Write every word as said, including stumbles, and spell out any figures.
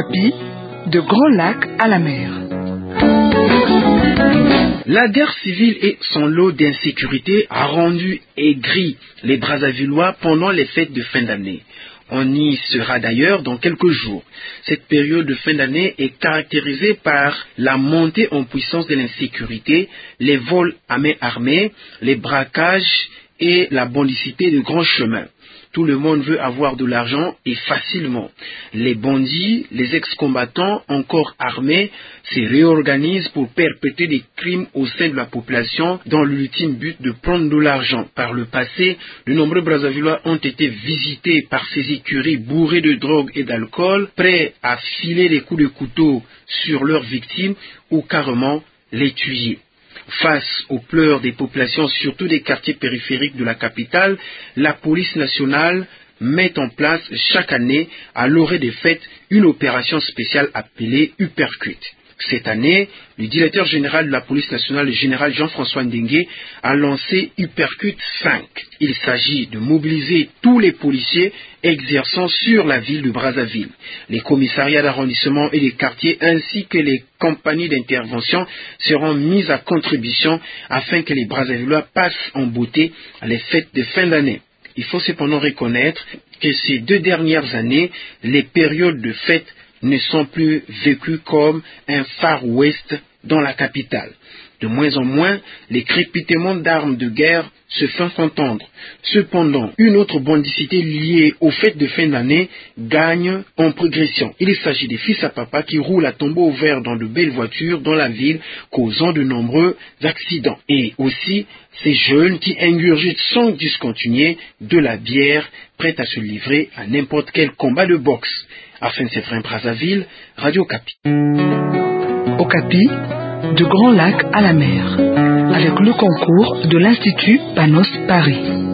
Okapi, de Grand Lac à la mer. La guerre civile et son lot d'insécurité a rendu aigris les Brazzavillois pendant les fêtes de fin d'année. On y sera d'ailleurs dans quelques jours. Cette période de fin d'année est caractérisée par la montée en puissance de l'insécurité, les vols à main armée, les braquages et la bandicité de grands chemins. Tout le monde veut avoir de l'argent et facilement. Les bandits, les ex-combattants encore armés se réorganisent pour perpétrer des crimes au sein de la population dans l'ultime but de prendre de l'argent. Par le passé, de nombreux Brazzavillois ont été visités par ces écuries bourrées de drogue et d'alcool, prêts à filer des coups de couteau sur leurs victimes ou carrément les tuer. Face aux pleurs des populations, surtout des quartiers périphériques de la capitale, la police nationale met en place chaque année, à l'orée des fêtes, une opération spéciale appelée Uppercut. Cette année, le directeur général de la police nationale, le général Jean-François Ndengue, a lancé Uppercut cinq. Il s'agit de mobiliser tous les policiers exerçant sur la ville de Brazzaville. Les commissariats d'arrondissement et les quartiers ainsi que les compagnies d'intervention seront mises à contribution afin que les Brazzavillois passent en beauté les fêtes de fin d'année. Il faut cependant reconnaître que ces deux dernières années, les périodes de fêtes ne sont plus vécues comme un Far West dans la capitale. De moins en moins, les crépitements d'armes de guerre se font entendre. Cependant, une autre bandicité liée aux fêtes de fin d'année gagne en progression. Il s'agit des fils à papa qui roulent à tombeau ouvert dans de belles voitures dans la ville, causant de nombreux accidents. Et aussi, ces jeunes qui ingurgitent sans discontinuer de la bière, prêts à se livrer à n'importe quel combat de boxe. Afin de s'effrayer Brazzaville, Radio Okapi. Okapi, de Grand Lac à la mer, avec le concours de l'Institut Panos Paris.